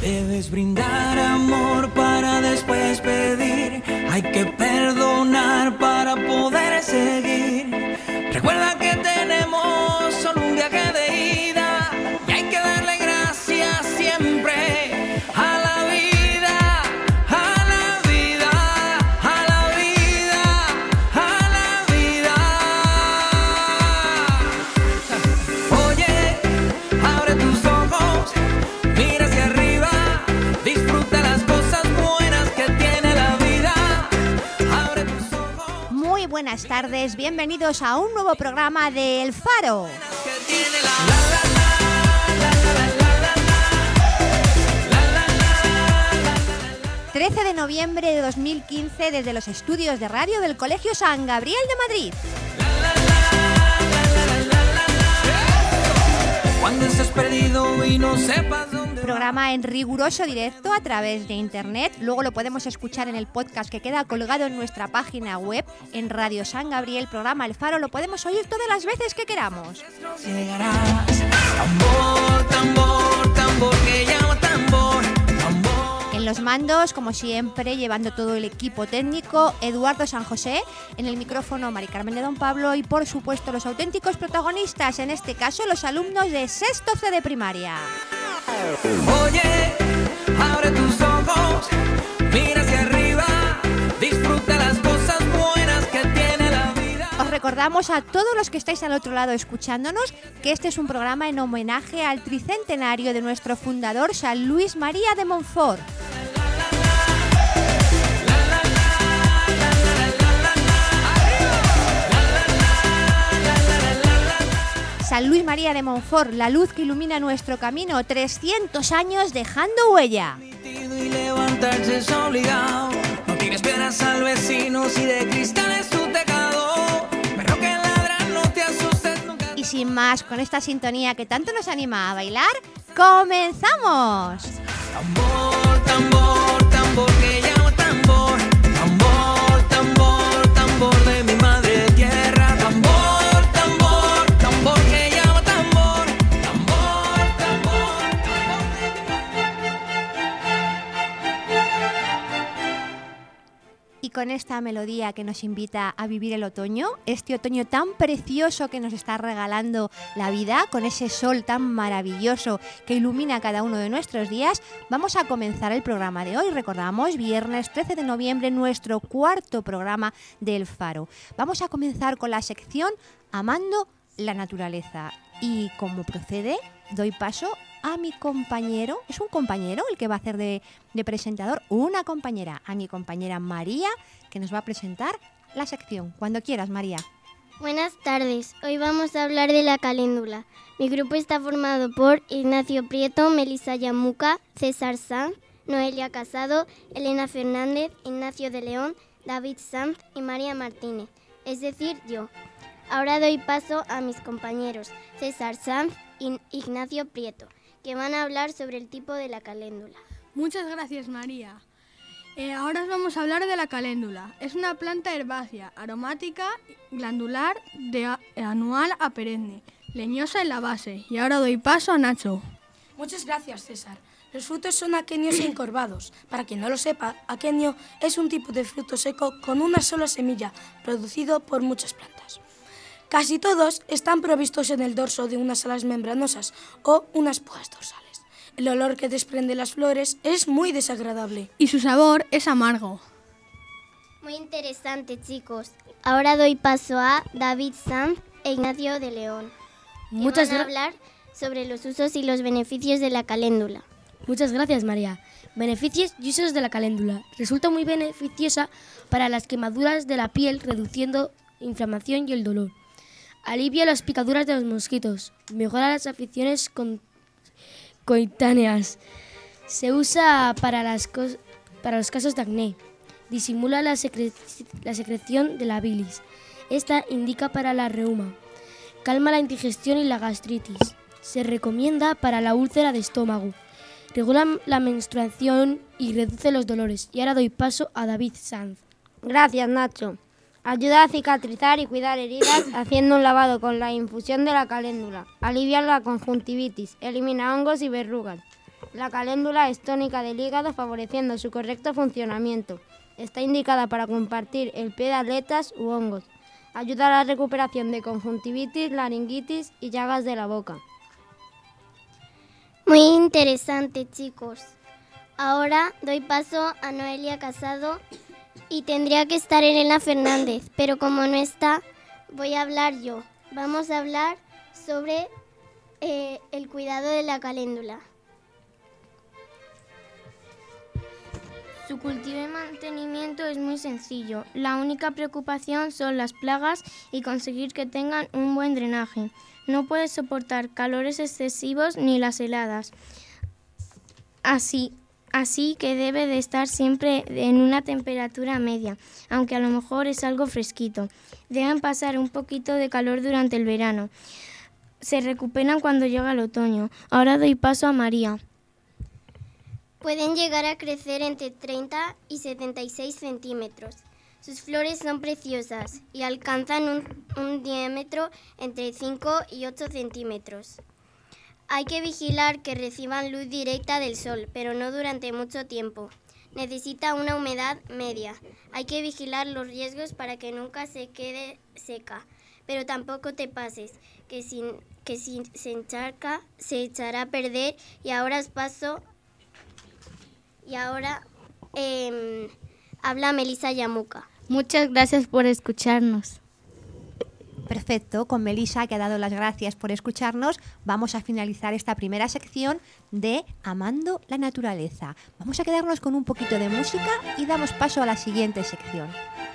Debes brindar amor para después pedir. Hay que perdonar para poder seguir. Recuerda que tenemos solo un viaje de ida y hay que darle gracias siempre a la vida, a la vida, a la vida, a la vida. Oye, abre tus ojos, mira hacia arriba, disfruta las cosas buenas que tiene la vida. Abre tus ojos. Muy buenas tardes, bienvenidos a un nuevo programa de El Faro. 13 de noviembre de 2015 desde los estudios de radio del Colegio San Gabriel de Madrid. Cuando estés perdido y no sepas dónde. Programa en riguroso directo a través de internet. Luego lo podemos escuchar en el podcast que queda colgado en nuestra página web en Radio San Gabriel. Programa El Faro lo podemos oír todas las veces que queramos. Llegarás. Tambor, tambor, tambor que llama tambor, tambor. En los mandos, como siempre, llevando todo el equipo técnico, Eduardo San José, en el micrófono Mari Carmen de Don Pablo y, por supuesto, los auténticos protagonistas, en este caso, los alumnos de sexto C de primaria. Oye, abre tus ojos, mira hacia arriba, disfruta las cosas buenas que tiene la vida. Os recordamos a todos los que estáis al otro lado escuchándonos que este es un programa en homenaje al tricentenario de nuestro fundador, San Luis María de Montfort. San Luis María de Montfort, la luz que ilumina nuestro camino, 300 años dejando huella. Y levantarse es obligado. No tires piedras al vecino si de cristal es tu teclado. Pero que ladra, no te asustes nunca. Y sin más, con esta sintonía que tanto nos anima a bailar, ¡comenzamos! Tambor, tambor, tambor que llama tambor. Tambor, tambor, tambor de mi madre tierra. Tambor, tambor, tambor que llama tambor. Tambor, tambor, Y con esta melodía que nos invita a vivir el otoño, este otoño tan precioso que nos está regalando la vida, con ese sol tan maravilloso que ilumina cada uno de nuestros días, vamos a comenzar el programa de hoy. Recordamos, viernes 13 de noviembre, nuestro cuarto programa del Faro. Vamos a comenzar con la sección Amando la Naturaleza. Y como procede, doy paso a mi compañero, es un compañero el que va a hacer de presentador, una compañera, a mi compañera María, que nos va a presentar la sección. Cuando quieras, María. Buenas tardes, hoy vamos a hablar de la caléndula. Mi grupo está formado por Ignacio Prieto, Melissa Yamuca, César Sanz, Noelia Casado, Elena Fernández, Ignacio de León, David Sanz y María Martínez, es decir, yo. Ahora doy paso a mis compañeros César Sanz y Ignacio Prieto, que van a hablar sobre el tipo de la caléndula. Muchas gracias, María. Ahora os vamos a hablar de la caléndula. Es una planta herbácea, aromática, glandular, anual a perenne, leñosa en la base. Y ahora doy paso a Nacho. Muchas gracias, César. Los frutos son aquenios e encorvados. Para quien no lo sepa, aquenio es un tipo de fruto seco con una sola semilla, producido por muchas plantas. Casi todos están provistos en el dorso de unas alas membranosas o unas púas dorsales. El olor que desprenden las flores es muy desagradable. Y su sabor es amargo. Muy interesante, chicos. Ahora doy paso a David Sanz e Ignacio de León, que van a hablar sobre los usos y los beneficios de la caléndula. Muchas gracias, María. Beneficios y usos de la caléndula. Resulta muy beneficiosa para las quemaduras de la piel, reduciendo inflamación y el dolor. Alivia las picaduras de los mosquitos. Mejora las afecciones coetáneas. Se usa para los casos de acné. Disimula la secreción de la bilis. Esta indica para la reuma. Calma la indigestión y la gastritis. Se recomienda para la úlcera de estómago. Regula la menstruación y reduce los dolores. Y ahora doy paso a David Sanz. Gracias, Nacho. Ayuda a cicatrizar y cuidar heridas haciendo un lavado con la infusión de la caléndula. Alivia la conjuntivitis, elimina hongos y verrugas. La caléndula es tónica del hígado favoreciendo su correcto funcionamiento. Está indicada para combatir el pie de atletas u hongos. Ayuda a la recuperación de conjuntivitis, laringitis y llagas de la boca. Muy interesante, chicos. Ahora doy paso a Noelia Casado y tendría que estar Elena Fernández, pero como no está, voy a hablar yo. Vamos a hablar sobre el cuidado de la caléndula. Su cultivo y mantenimiento es muy sencillo. La única preocupación son las plagas y conseguir que tengan un buen drenaje. No puede soportar calores excesivos ni las heladas. Así que debe de estar siempre en una temperatura media, aunque a lo mejor es algo fresquito. Deben pasar un poquito de calor durante el verano. Se recuperan cuando llega el otoño. Ahora doy paso a María. Pueden llegar a crecer entre 30 y 76 centímetros. Sus flores son preciosas y alcanzan un diámetro entre 5 y 8 centímetros. Hay que vigilar que reciban luz directa del sol, pero no durante mucho tiempo. Necesita una humedad media. Hay que vigilar los riesgos para que nunca se quede seca. Pero tampoco te pases, que si se encharca, se echará a perder. Y ahora os paso... Y ahora habla Melissa Yamuca. Muchas gracias por escucharnos. Perfecto, con Melissa, que ha dado las gracias por escucharnos, vamos a finalizar esta primera sección de Amando la Naturaleza. Vamos a quedarnos con un poquito de música y damos paso a la siguiente sección.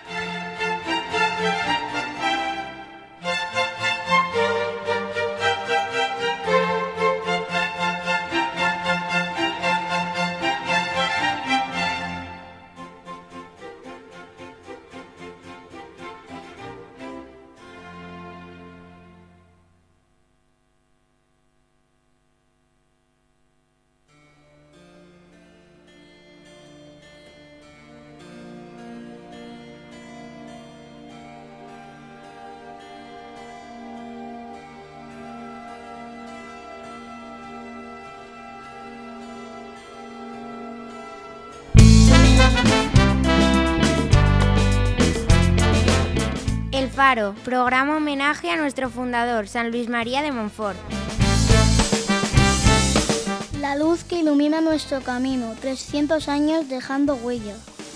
El Faro, programa homenaje a nuestro fundador, San Luis María de Montfort. La luz que ilumina nuestro camino, 300 años dejando huella.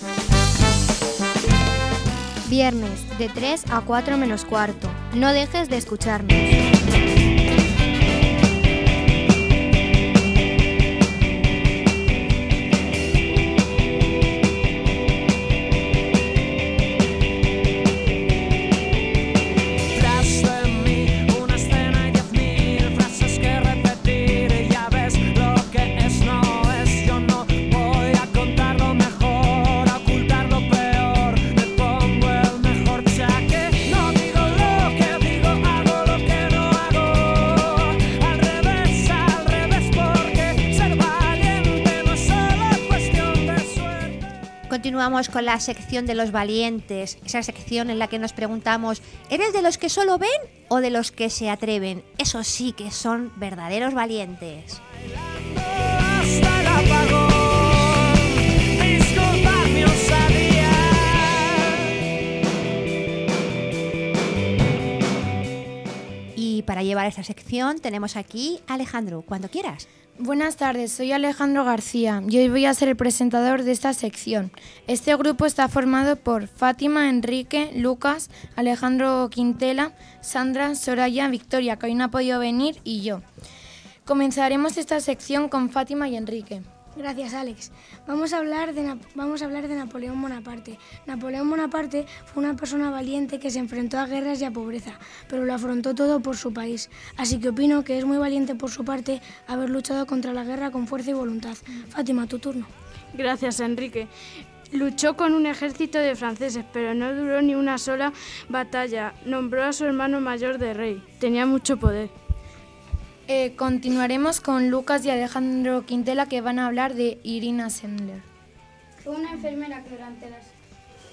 Viernes, de 3 a 4 menos cuarto. No dejes de escucharnos. Continuamos con la sección de los valientes, esa sección en la que nos preguntamos, ¿eres de los que solo ven o de los que se atreven? Esos sí que son verdaderos valientes. Y para llevar esta sección tenemos aquí a Alejandro, cuando quieras. Buenas tardes, soy Alejandro García y hoy voy a ser el presentador de esta sección. Este grupo está formado por Fátima, Enrique, Lucas, Alejandro Quintela, Sandra, Soraya, Victoria, que hoy no ha podido venir, y yo. Comenzaremos esta sección con Fátima y Enrique. Gracias, Alex. Vamos a hablar de Napoleón Bonaparte. Napoleón Bonaparte fue una persona valiente que se enfrentó a guerras y a pobreza, pero lo afrontó todo por su país. Así que opino que es muy valiente por su parte haber luchado contra la guerra con fuerza y voluntad. Fátima, tu turno. Gracias, Enrique. Luchó con un ejército de franceses, pero no duró ni una sola batalla. Nombró a su hermano mayor de rey. Tenía mucho poder. Continuaremos con Lucas y Alejandro Quintela, que van a hablar de Irina Sendler. Fue una enfermera que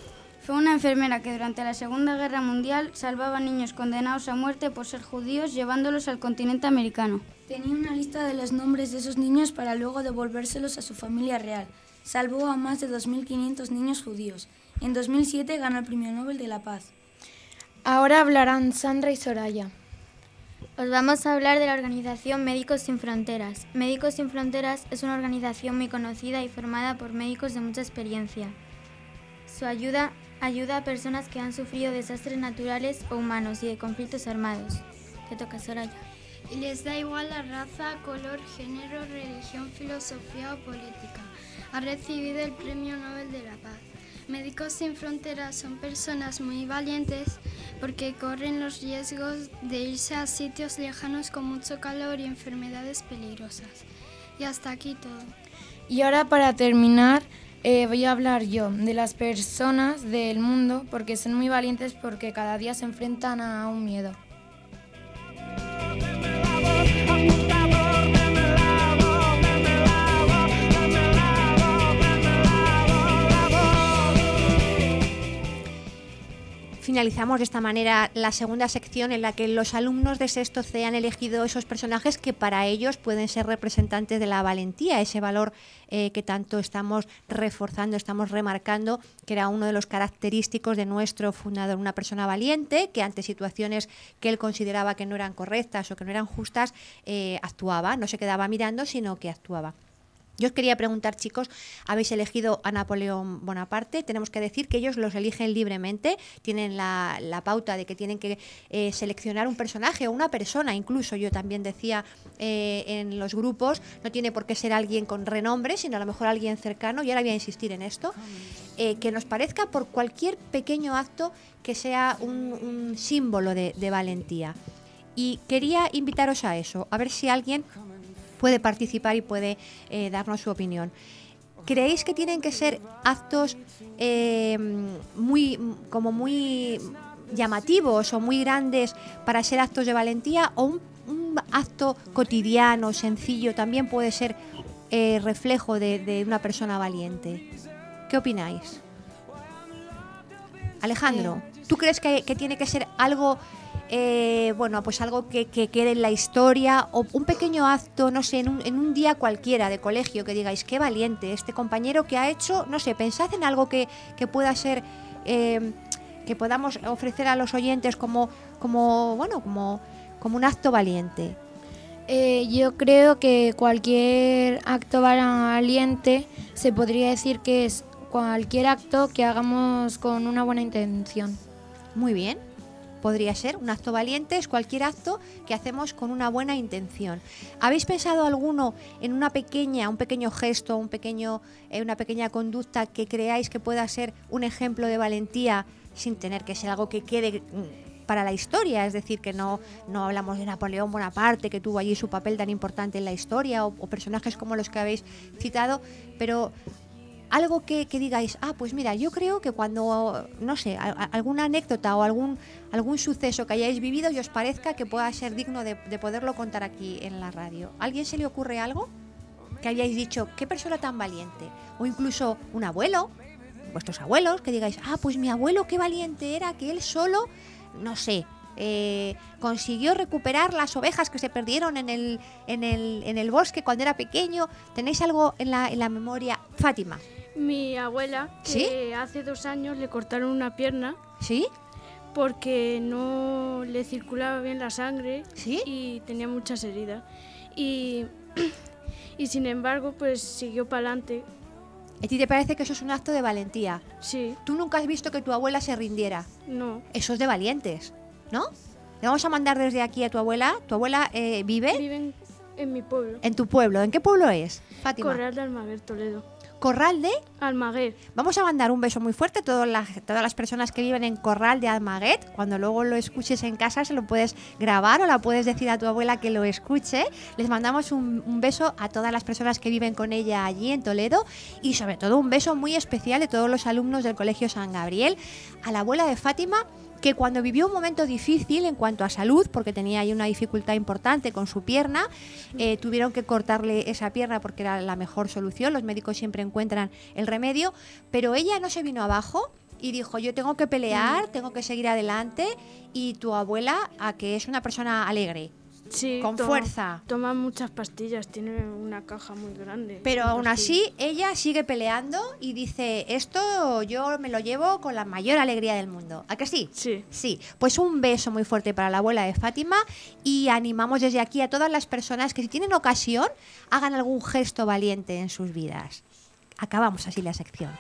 Fue una enfermera que durante la Segunda Guerra Mundial salvaba a niños condenados a muerte por ser judíos llevándolos al continente americano. Tenía una lista de los nombres de esos niños para luego devolvérselos a su familia real. Salvó a más de 2.500 niños judíos. En 2007 ganó el Premio Nobel de la Paz. Ahora hablarán Sandra y Soraya. Os vamos a hablar de la organización Médicos Sin Fronteras. Médicos Sin Fronteras es una organización muy conocida y formada por médicos de mucha experiencia. Su ayuda a personas que han sufrido desastres naturales o humanos y de conflictos armados. Te toca, Soraya. Y les da igual la raza, color, género, religión, filosofía o política. Ha recibido el Premio Nobel de la Paz. Médicos Sin Fronteras son personas muy valientes porque corren los riesgos de irse a sitios lejanos con mucho calor y enfermedades peligrosas. Y hasta aquí todo. Y ahora, para terminar, voy a hablar yo de las personas del mundo porque son muy valientes porque cada día se enfrentan a un miedo. Finalizamos de esta manera la segunda sección en la que los alumnos de sexto C han elegido esos personajes que para ellos pueden ser representantes de la valentía, ese valor que tanto estamos reforzando, estamos remarcando, que era uno de los característicos de nuestro fundador, una persona valiente que ante situaciones que él consideraba que no eran correctas o que no eran justas, actuaba, no se quedaba mirando, sino que actuaba. Yo os quería preguntar, chicos, habéis elegido a Napoleón Bonaparte, tenemos que decir que ellos los eligen libremente, tienen la pauta de que tienen que seleccionar un personaje o una persona, incluso yo también decía en los grupos, no tiene por qué ser alguien con renombre, sino a lo mejor alguien cercano, y ahora voy a insistir en esto, que nos parezca por cualquier pequeño acto que sea un símbolo de valentía. Y quería invitaros a eso, a ver si alguien puede participar y puede darnos su opinión. ¿Creéis que tienen que ser actos muy llamativos o muy grandes para ser actos de valentía, o un acto cotidiano, sencillo, también puede ser reflejo de una persona valiente? ¿Qué opináis? Alejandro, ¿tú crees que tiene que ser algo pues algo que quede en la historia, o un pequeño acto, no sé, en un día cualquiera de colegio, que digáis, qué valiente este compañero que ha hecho, no sé, pensad en algo que pueda ser, que podamos ofrecer a los oyentes como un acto valiente? Yo creo que cualquier acto valiente se podría decir que es cualquier acto que hagamos con una buena intención. Muy bien. Podría ser un acto valiente, es cualquier acto que hacemos con una buena intención. ¿Habéis pensado alguno en un pequeño gesto, una pequeña conducta que creáis que pueda ser un ejemplo de valentía sin tener que ser algo que quede para la historia? Es decir, que no hablamos de Napoleón Bonaparte, que tuvo allí su papel tan importante en la historia, o personajes como los que habéis citado, pero algo que digáis, pues mira, yo creo que cuando, no sé, alguna anécdota o algún suceso que hayáis vivido y os parezca que pueda ser digno de poderlo contar aquí en la radio. ¿A alguien se le ocurre algo que hayáis dicho, qué persona tan valiente? O incluso un abuelo, vuestros abuelos, que digáis, pues mi abuelo qué valiente era, que él solo, no sé, consiguió recuperar las ovejas que se perdieron en el bosque cuando era pequeño. ¿Tenéis algo en la memoria? Fátima. Mi abuela, que ¿sí? Hace 2 años le cortaron una pierna. ¿Sí? Porque no le circulaba bien la sangre. ¿Sí? Y tenía muchas heridas. Y sin embargo, pues siguió para adelante. ¿A ti te parece que eso es un acto de valentía? Sí. ¿Tú nunca has visto que tu abuela se rindiera? No. Eso es de valientes, ¿no? Le vamos a mandar desde aquí a tu abuela. ¿Tu abuela vive? Vive en mi pueblo. ¿En tu pueblo? ¿En qué pueblo es, Fátima? Corral de Almaguer, Toledo. ¿Corral de? Almaguer. Vamos a mandar un beso muy fuerte a todas las personas que viven en Corral de Almaguer. Cuando luego lo escuches en casa se lo puedes grabar o la puedes decir a tu abuela que lo escuche. Les mandamos un beso a todas las personas que viven con ella allí en Toledo, y sobre todo un beso muy especial de todos los alumnos del Colegio San Gabriel, a la abuela de Fátima, que cuando vivió un momento difícil en cuanto a salud, porque tenía ahí una dificultad importante con su pierna, tuvieron que cortarle esa pierna porque era la mejor solución, los médicos siempre encuentran el remedio, pero ella no se vino abajo, y dijo, yo tengo que pelear, tengo que seguir adelante, y tu abuela, a que es una persona alegre. Sí, con fuerza. Toma muchas pastillas, tiene una caja muy grande. Pero aún así, ella sigue peleando y dice, esto yo me lo llevo con la mayor alegría del mundo. ¿A que sí? Sí. Sí. Pues un beso muy fuerte para la abuela de Fátima, y animamos desde aquí a todas las personas que, si tienen ocasión, hagan algún gesto valiente en sus vidas. Acabamos así la sección.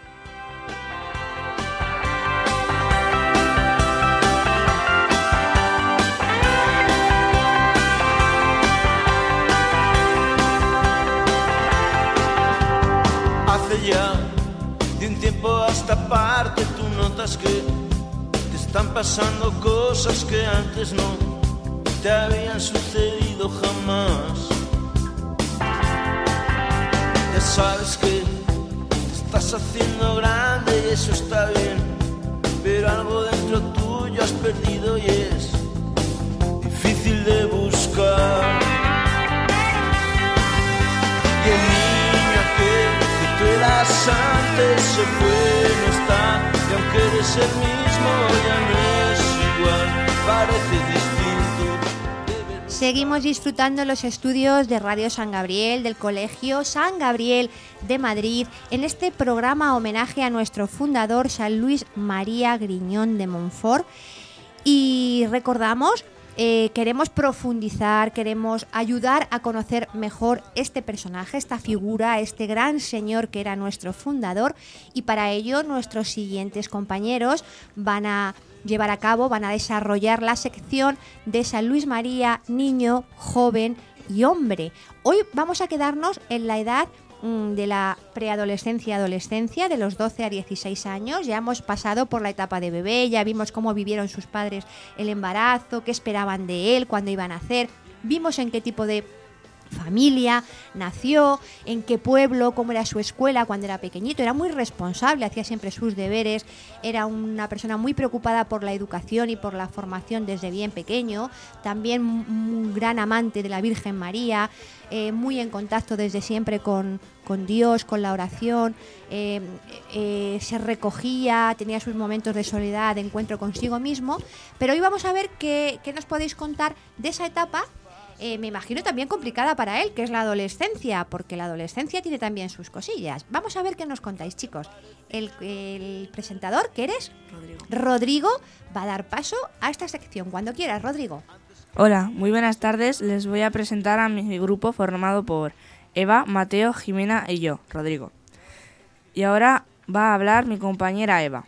Hace ya de un tiempo a esta parte tú notas que te están pasando cosas que antes no te habían sucedido jamás. Ya sabes que te estás haciendo grande y eso está bien, pero algo dentro tuyo has perdido y es difícil de buscar. Y el niño aquel tú eras antes se fue, no está, y aunque eres el mismo ya no es igual, parece distinto. Seguimos disfrutando los estudios de Radio San Gabriel, del Colegio San Gabriel de Madrid, en este programa homenaje a nuestro fundador, San Luis María Griñón de Montfort. Y recordamos, queremos profundizar, queremos ayudar a conocer mejor este personaje, esta figura, este gran señor que era nuestro fundador, y para ello nuestros siguientes compañeros van a llevar a cabo, van a desarrollar la sección de San Luis María, niño, joven y hombre. Hoy vamos a quedarnos en la edad de la preadolescencia y adolescencia, de los 12 a 16 años. Ya hemos pasado por la etapa de bebé, ya vimos cómo vivieron sus padres el embarazo, qué esperaban de él, cuándo iban a nacer, vimos en qué tipo de familia nació, en qué pueblo, cómo era su escuela cuando era pequeñito. Era muy responsable, hacía siempre sus deberes, era una persona muy preocupada por la educación y por la formación desde bien pequeño, también un gran amante de la Virgen María, muy en contacto desde siempre con Dios, con la oración, se recogía, tenía sus momentos de soledad, de encuentro consigo mismo. Pero hoy vamos a ver qué nos podéis contar de esa etapa, me imagino también complicada para él, que es la adolescencia, porque la adolescencia tiene también sus cosillas. Vamos a ver qué nos contáis, chicos. El presentador, que eres Rodrigo, va a dar paso a esta sección. Cuando quieras, Rodrigo. Hola, muy buenas tardes. Les voy a presentar a mi grupo formado por Eva, Mateo, Jimena y yo, Rodrigo. Y ahora va a hablar mi compañera Eva.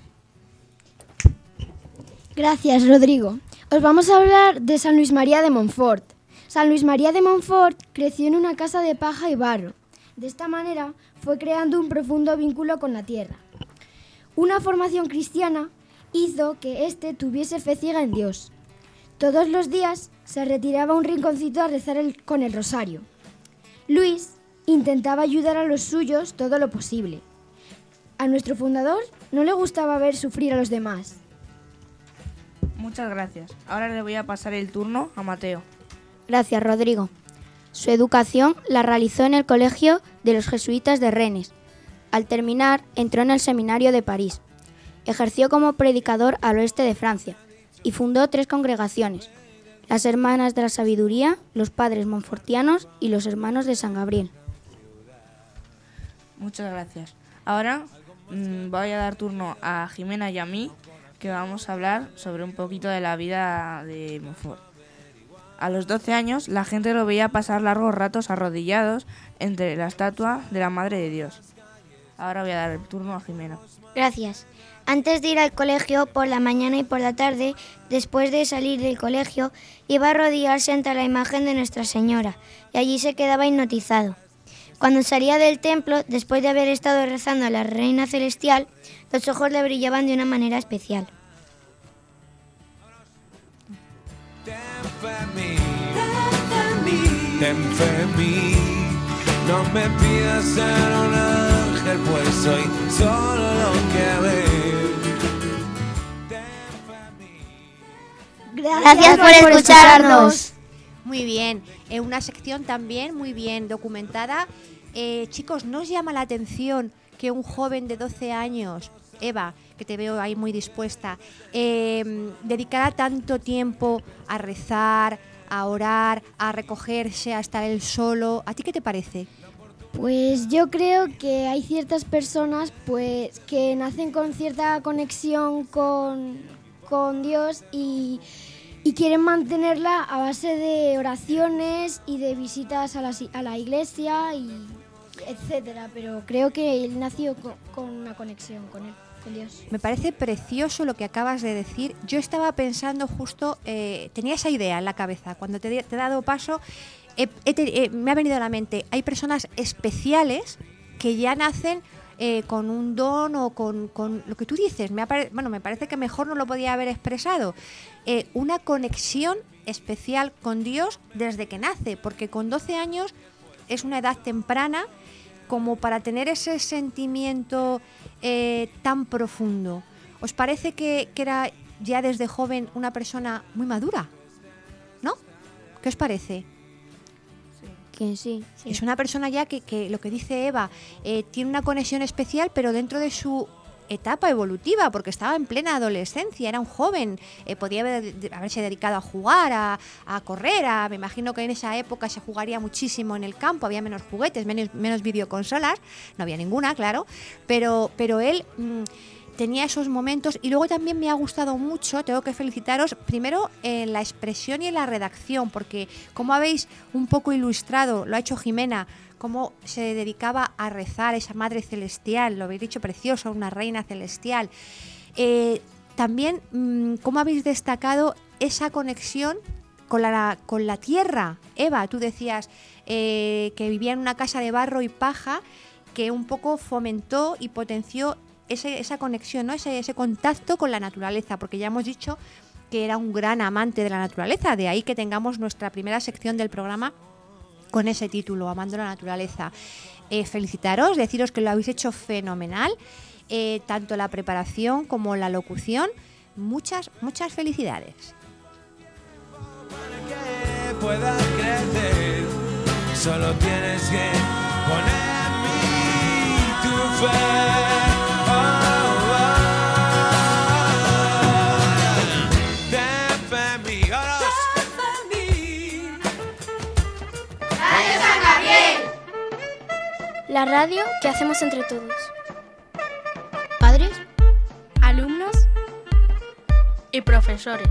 Gracias, Rodrigo. Os vamos a hablar de San Luis María de Montfort. San Luis María de Montfort creció en una casa de paja y barro. De esta manera fue creando un profundo vínculo con la tierra. Una formación cristiana hizo que éste tuviese fe ciega en Dios. Todos los días se retiraba a un rinconcito a rezar con el rosario. Luis intentaba ayudar a los suyos todo lo posible. A nuestro fundador no le gustaba ver sufrir a los demás. Muchas gracias. Ahora le voy a pasar el turno a Mateo. Gracias, Rodrigo. Su educación la realizó en el colegio de los jesuitas de Rennes. Al terminar, entró en el seminario de París. Ejerció como predicador al oeste de Francia y fundó 3 congregaciones: las Hermanas de la Sabiduría, los Padres Montfortianos y los Hermanos de San Gabriel. Muchas gracias. Ahora voy a dar turno a Jimena y a mí, que vamos a hablar sobre un poquito de la vida de Montfort. A los 12 años, la gente lo veía pasar largos ratos arrodillados entre la estatua de la Madre de Dios. Ahora voy a dar el turno a Jimena. Gracias. Antes de ir al colegio, por la mañana y por la tarde, después de salir del colegio, iba a arrodillarse ante la imagen de Nuestra Señora, y allí se quedaba hipnotizado. Cuando salía del templo, después de haber estado rezando a la Reina Celestial, los ojos le brillaban de una manera especial. Ten fe en mí, no me pidas ser un ángel, pues soy solo lo que veo. Gracias por escucharnos. Muy bien, una sección también muy bien documentada. Chicos, ¿no os llama la atención que un joven de 12 años Eva, que te veo ahí muy dispuesta, dedicara tanto tiempo a rezar, a orar, a recogerse, a estar él solo, ¿a ti qué te parece? Pues yo creo que hay ciertas personas pues que nacen con cierta conexión con Dios y quieren mantenerla a base de oraciones y de visitas a la iglesia y etcétera, pero creo que él nació con una conexión con él, con Dios. Me parece precioso lo que acabas de decir. Yo estaba pensando justo, tenía esa idea en la cabeza. Cuando te he dado paso, me ha venido a la mente, hay personas especiales que ya nacen con un don o con lo que tú dices. Me parece que mejor no lo podía haber expresado. Una conexión especial con Dios desde que nace, porque con 12 años es una edad temprana como para tener ese sentimiento tan profundo. ¿Os parece que era ya desde joven una persona muy madura? ¿No? ¿Qué os parece? Que sí. Es una persona ya que lo que dice Eva, tiene una conexión especial, pero dentro de su etapa evolutiva, porque estaba en plena adolescencia, era un joven, podía haberse dedicado a jugar, a correr, me imagino que en esa época se jugaría muchísimo en el campo, había menos juguetes, menos videoconsolas, no había ninguna, claro, pero él tenía esos momentos. Y luego también me ha gustado mucho, tengo que felicitaros, primero en la expresión y en la redacción, porque como habéis un poco ilustrado, lo ha hecho Jimena, cómo se dedicaba a rezar, esa Madre Celestial, lo habéis dicho precioso, una Reina Celestial. También cómo habéis destacado esa conexión con la tierra. Eva, tú decías que vivía en una casa de barro y paja, que un poco fomentó y potenció esa conexión, ¿no? ese contacto con la naturaleza, porque ya hemos dicho que era un gran amante de la naturaleza, de ahí que tengamos nuestra primera sección del programa con ese título, Amando la Naturaleza. Felicitaros, deciros que lo habéis hecho fenomenal, tanto la preparación como la locución. Muchas felicidades. Para que pueda crecer, solo tienes que poner en mí tu fe. La radio que hacemos entre todos. Padres, alumnos y profesores.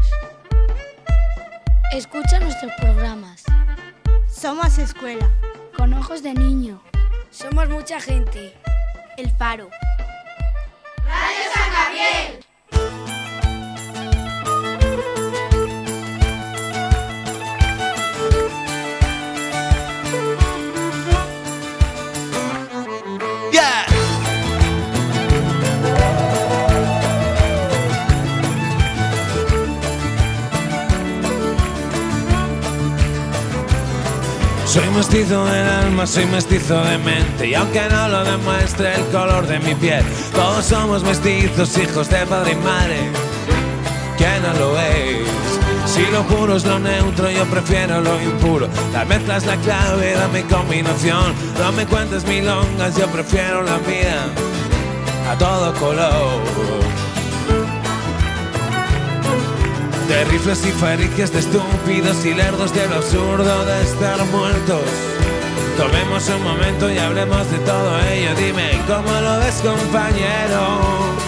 Escucha nuestros programas. Somos escuela. Con ojos de niño. Somos mucha gente. El Faro. Radio San Gabriel. Soy mestizo del alma, soy mestizo de mente, y aunque no lo demuestre el color de mi piel, todos somos mestizos, hijos de padre y madre. ¿Quién no lo es? Si lo puro es lo neutro, yo prefiero lo impuro. La mezcla es la clave de mi combinación. No me cuentes milongas, yo prefiero la vida a todo color. De rifles y fabriques, de estúpidos y lerdos, de lo absurdo de estar muertos. Tomemos un momento y hablemos de todo ello. Dime, ¿cómo lo ves, compañero?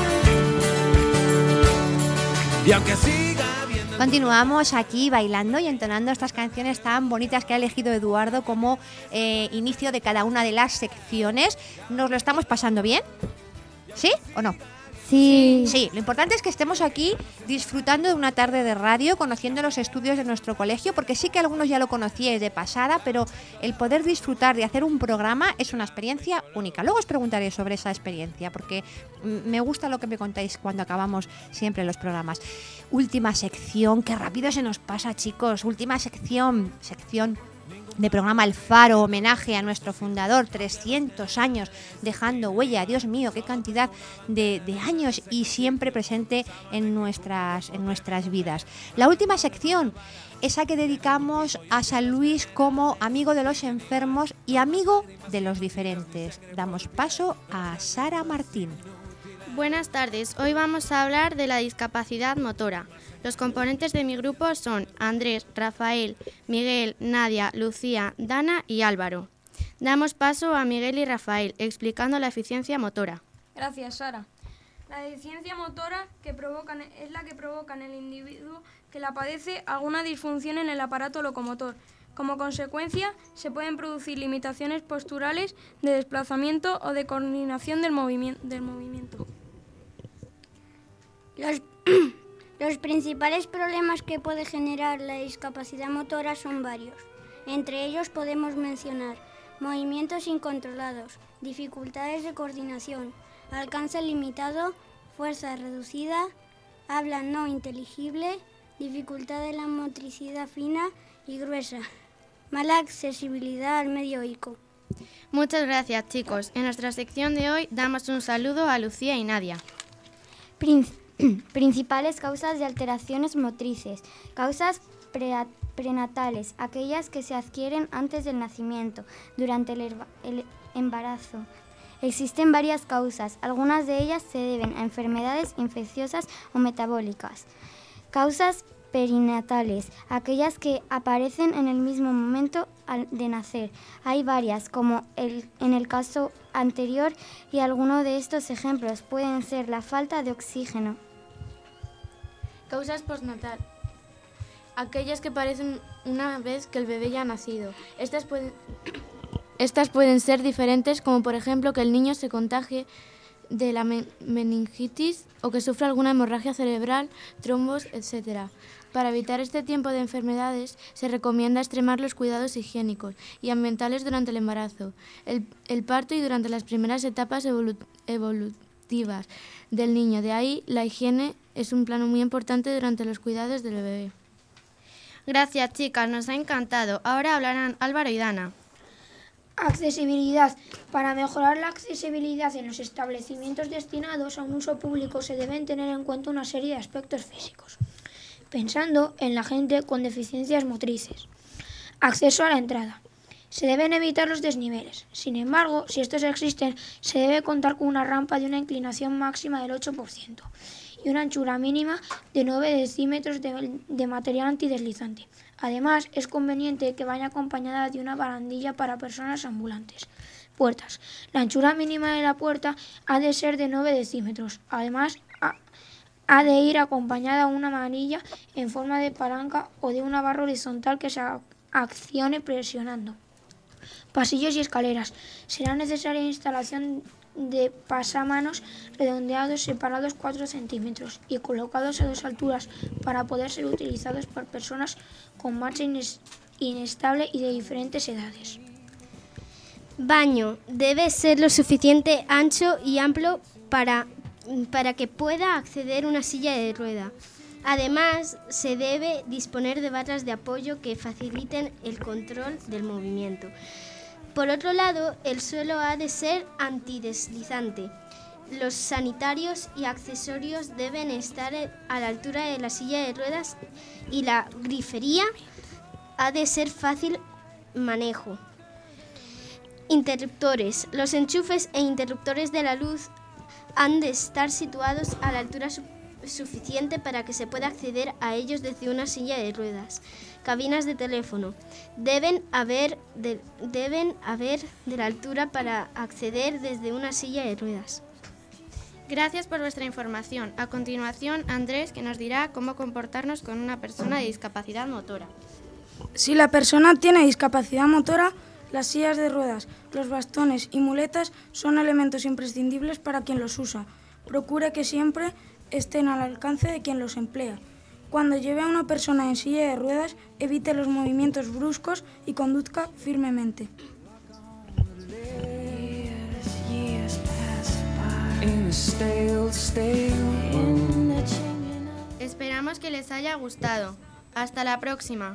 Y aunque siga viendo... Continuamos aquí bailando y entonando estas canciones tan bonitas que ha elegido Eduardo como inicio de cada una de las secciones. ¿Nos lo estamos pasando bien? ¿Sí o no? Sí. Sí, lo importante es que estemos aquí disfrutando de una tarde de radio, conociendo los estudios de nuestro colegio, porque sí que algunos ya lo conocíais de pasada, pero el poder disfrutar de hacer un programa es una experiencia única. Luego os preguntaré sobre esa experiencia, porque me gusta lo que me contáis cuando acabamos siempre los programas. Última sección, qué rápido se nos pasa, chicos. Última sección de programa El Faro, homenaje a nuestro fundador, 300 años dejando huella. Dios mío, qué cantidad de años, y siempre presente en nuestras vidas. La última sección, esa que dedicamos a San Luis como amigo de los enfermos y amigo de los diferentes. Damos paso a Sara Martín. Buenas tardes, hoy vamos a hablar de la discapacidad motora. Los componentes de mi grupo son Andrés, Rafael, Miguel, Nadia, Lucía, Dana y Álvaro. Damos paso a Miguel y Rafael explicando la eficiencia motora. Gracias, Sara. La deficiencia motora es la que provoca en el individuo que la padece alguna disfunción en el aparato locomotor. Como consecuencia, se pueden producir limitaciones posturales, de desplazamiento o de coordinación del movimiento. Los principales problemas que puede generar la discapacidad motora son varios. Entre ellos podemos mencionar movimientos incontrolados, dificultades de coordinación, alcance limitado, fuerza reducida, habla no inteligible, dificultad de la motricidad fina y gruesa, mala accesibilidad al medio oico. Muchas gracias, chicos. En nuestra sección de hoy damos un saludo a Lucía y Nadia. Principales causas de alteraciones motrices. Causas prenatales, aquellas que se adquieren antes del nacimiento, durante el embarazo. Existen varias causas, algunas de ellas se deben a enfermedades infecciosas o metabólicas. Causas perinatales, aquellas que aparecen en el mismo momento de nacer. Hay varias, como en el caso anterior, y algunos de estos ejemplos pueden ser la falta de oxígeno. Causas postnatal, aquellas que aparecen una vez que el bebé ya ha nacido. Estas pueden ser diferentes, como por ejemplo que el niño se contagie de la meningitis o que sufra alguna hemorragia cerebral, trombos, etc. Para evitar este tipo de enfermedades se recomienda extremar los cuidados higiénicos y ambientales durante el embarazo, el parto y durante las primeras etapas evolutivas del niño. De ahí, la higiene es un plano muy importante durante los cuidados del bebé. Gracias, chicas, nos ha encantado. Ahora hablarán Álvaro y Dana. Accesibilidad. Para mejorar la accesibilidad en los establecimientos destinados a un uso público se deben tener en cuenta una serie de aspectos físicos, pensando en la gente con deficiencias motrices. Acceso a la entrada. Se deben evitar los desniveles. Sin embargo, si estos existen, se debe contar con una rampa de una inclinación máxima del 8% y una anchura mínima de 9 decímetros de material antideslizante. Además, es conveniente que vaya acompañada de una barandilla para personas ambulantes. Puertas. La anchura mínima de la puerta ha de ser de 9 decímetros. Además, ha de ir acompañada de una manilla en forma de palanca o de una barra horizontal que se accione presionando. Pasillos y escaleras. Será necesaria instalación de pasamanos redondeados separados 4 centímetros y colocados a 2 alturas para poder ser utilizados por personas con marcha inestable y de diferentes edades. Baño. Debe ser lo suficiente ancho y amplio para que pueda acceder una silla de rueda. Además, se debe disponer de barras de apoyo que faciliten el control del movimiento. Por otro lado, el suelo ha de ser antideslizante. Los sanitarios y accesorios deben estar a la altura de la silla de ruedas y la grifería ha de ser fácil manejo. Interruptores. Los enchufes e interruptores de la luz han de estar situados a la altura suficiente para que se pueda acceder a ellos desde una silla de ruedas. Cabinas de teléfono. Deben haber de la altura para acceder desde una silla de ruedas. Gracias por vuestra información. A continuación, Andrés, que nos dirá cómo comportarnos con una persona de discapacidad motora. Si la persona tiene discapacidad motora, las sillas de ruedas, los bastones y muletas son elementos imprescindibles para quien los usa. Procure que siempre estén al alcance de quien los emplea. Cuando lleve a una persona en silla de ruedas, evite los movimientos bruscos y conduzca firmemente. Esperamos que les haya gustado. Hasta la próxima.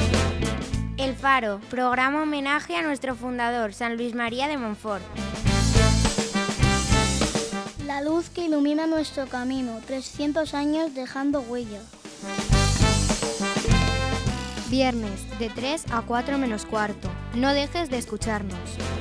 El Faro, programa homenaje a nuestro fundador, San Luis María de Montfort. la luz que ilumina nuestro camino, 300 años dejando huella. Viernes, de 3 a 4 menos cuarto. No dejes de escucharnos.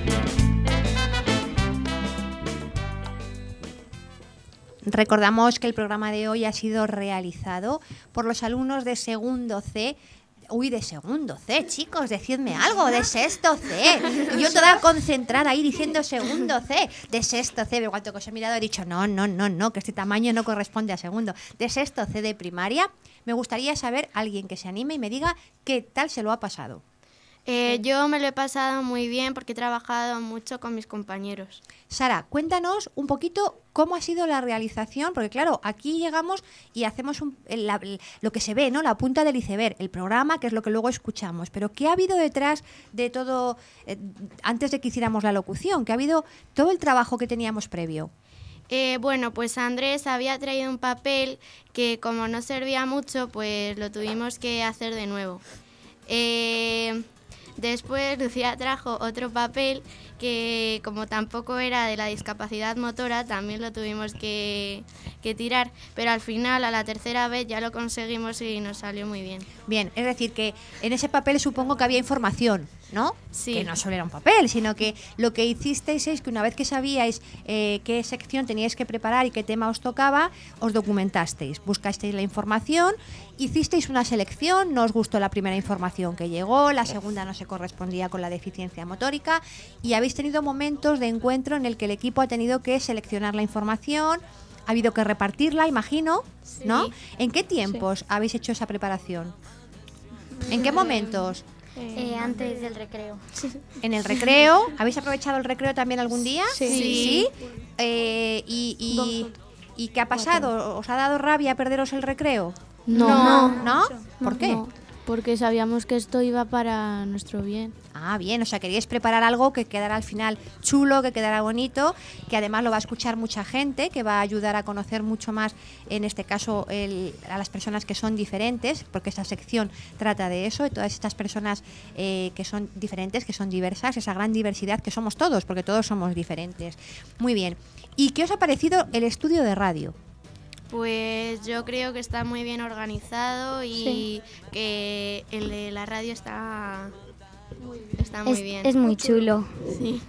Recordamos que el programa de hoy ha sido realizado por los alumnos de segundo C. Uy, de segundo C, chicos, decidme algo, de sexto C. Y yo toda concentrada ahí diciendo segundo C, de sexto C. En cuanto que os he mirado he dicho, no, que este tamaño no corresponde a segundo. De sexto C de primaria. Me gustaría saber, alguien que se anime y me diga qué tal se lo ha pasado. Yo me lo he pasado muy bien porque he trabajado mucho con mis compañeros. Sara, cuéntanos un poquito cómo ha sido la realización, porque claro, aquí llegamos y hacemos lo que se ve, ¿no? La punta del iceberg, el programa, que es lo que luego escuchamos. Pero ¿qué ha habido detrás de todo, antes de que hiciéramos la locución? ¿Qué ha habido todo el trabajo que teníamos previo? Bueno, pues Andrés había traído un papel que como no servía mucho, pues lo tuvimos que hacer de nuevo. Después Lucía trajo otro papel que como tampoco era de la discapacidad motora, también lo tuvimos que tirar, pero al final a la tercera vez ya lo conseguimos y nos salió muy bien. Bien, es decir que en ese papel supongo que había información, ¿no? Sí. Que no solo era un papel, sino que lo que hicisteis es que una vez que sabíais qué sección teníais que preparar y qué tema os tocaba, os documentasteis, buscasteis la información, hicisteis una selección, no os gustó la primera información que llegó, la segunda no se correspondía con la deficiencia motórica y habéis tenido momentos de encuentro en el que el equipo ha tenido que seleccionar la información, ha habido que repartirla, imagino, ¿no? Sí. ¿En qué tiempos habéis hecho esa preparación? ¿En qué momentos? Antes del recreo. ¿En el recreo? ¿Habéis aprovechado el recreo también algún día? Sí. ¿Y qué ha pasado? ¿Os ha dado rabia perderos el recreo? No. ¿Por qué? No, porque sabíamos que esto iba para nuestro bien. Ah, bien, o sea, queríais preparar algo que quedara al final chulo, que quedara bonito, que además lo va a escuchar mucha gente, que va a ayudar a conocer mucho más, en este caso, a las personas que son diferentes, porque esta sección trata de eso, de todas estas personas que son diferentes, que son diversas, esa gran diversidad que somos todos, porque todos somos diferentes. Muy bien. ¿Y qué os ha parecido el estudio de radio? Pues yo creo que está muy bien organizado y que el de la radio está muy bien. Es muy chulo. Sí.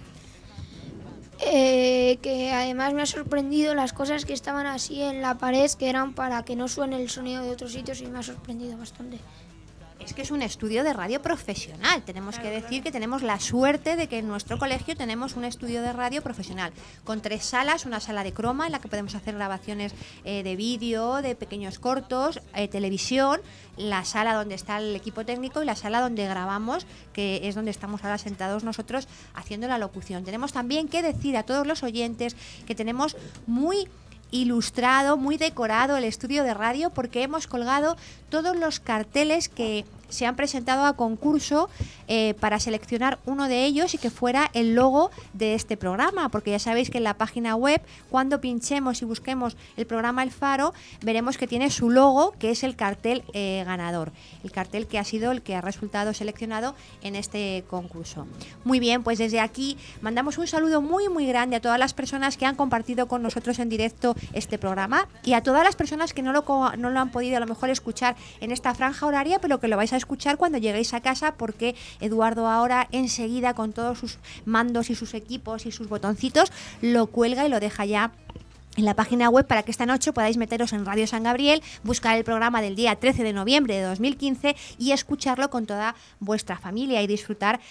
Que además me ha sorprendido las cosas que estaban así en la pared, que eran para que no suene el sonido de otros sitios, y me ha sorprendido bastante. Es que es un estudio de radio profesional. Tenemos que decir que tenemos la suerte de que en nuestro colegio tenemos un estudio de radio profesional con 3 salas, una sala de croma en la que podemos hacer grabaciones de vídeo, de pequeños cortos, televisión, la sala donde está el equipo técnico y la sala donde grabamos, que es donde estamos ahora sentados nosotros haciendo la locución. Tenemos también que decir a todos los oyentes que tenemos muy ilustrado, muy decorado el estudio de radio, porque hemos colgado todos los carteles que se han presentado a concurso para seleccionar uno de ellos y que fuera el logo de este programa, porque ya sabéis que en la página web, cuando pinchemos y busquemos el programa El Faro, veremos que tiene su logo, que es el cartel ganador, el cartel que ha sido el que ha resultado seleccionado en este concurso. Muy bien, pues desde aquí mandamos un saludo muy muy grande a todas las personas que han compartido con nosotros en directo este programa y a todas las personas que no lo han podido a lo mejor escuchar en esta franja horaria, pero que lo vais a escuchar cuando lleguéis a casa, porque Eduardo ahora enseguida con todos sus mandos y sus equipos y sus botoncitos lo cuelga y lo deja ya en la página web para que esta noche podáis meteros en Radio San Gabriel, buscar el programa del día 13 de noviembre de 2015 y escucharlo con toda vuestra familia y disfrutar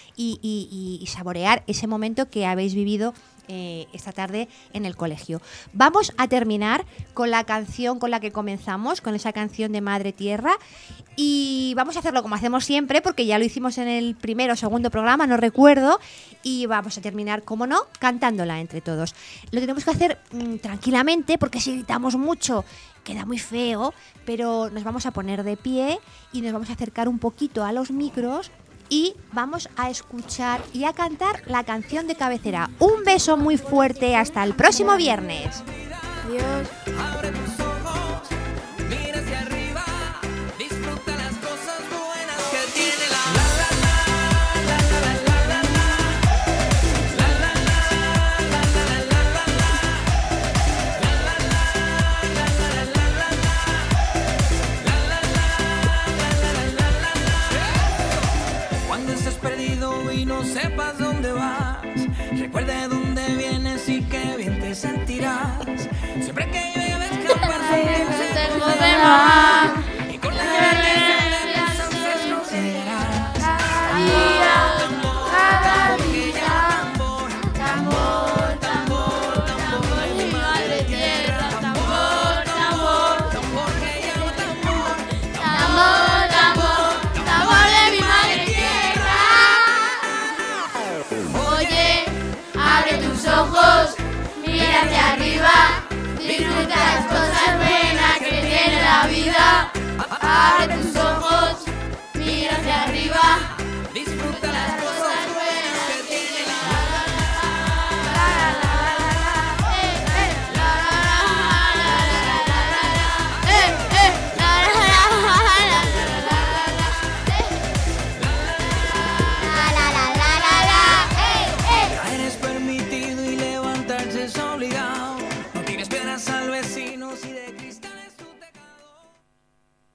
y saborear ese momento que habéis vivido esta tarde en el colegio. Vamos a terminar con la canción con la que comenzamos, con esa canción de Madre Tierra, y vamos a hacerlo como hacemos siempre, porque ya lo hicimos en el primero o segundo programa, no recuerdo, y vamos a terminar, como no, cantándola entre todos. Lo tenemos que hacer tranquilamente, porque si gritamos mucho queda muy feo, pero nos vamos a poner de pie y nos vamos a acercar un poquito a los micros y vamos a escuchar y a cantar la canción de cabecera. Un beso muy fuerte, hasta el próximo viernes. Adiós. Abre tus ojos, mira hacia arriba, disfruta las cosas buenas que tiene la cuando estés perdido y no sepas dónde vas, recuerde dónde vienes y qué bien te sentirás. Siempre que llueve escapar de mamá, y con la bendición de tus ancestros llegarás. Cada día, tambor, tambor, tambor de mi madre tierra. Tambor, tambor, tambor que llama tambor. Tambor, tambor, tambor de mi madre tierra. Oye, abre tus ojos, mira hacia arriba, disfruta las cosas buenas que tiene la vida. Abre tus ojos, mira hacia arriba, disfruta las cosas buenas que tiene la Caer es permitido y levantarse es obligado.